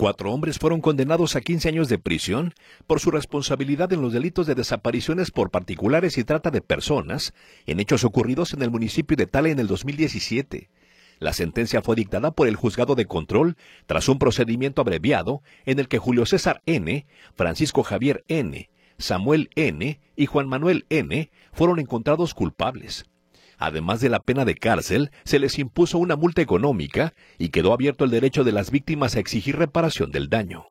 4 hombres fueron condenados a 15 años de prisión por su responsabilidad en los delitos de desapariciones por particulares y trata de personas, en hechos ocurridos en el municipio de Tala en el 2017. La sentencia fue dictada por el Juzgado de Control tras un procedimiento abreviado en el que Julio César N., Francisco Javier N., Samuel N. y Juan Manuel N. fueron encontrados culpables. Además de la pena de cárcel, se les impuso una multa económica y quedó abierto el derecho de las víctimas a exigir reparación del daño.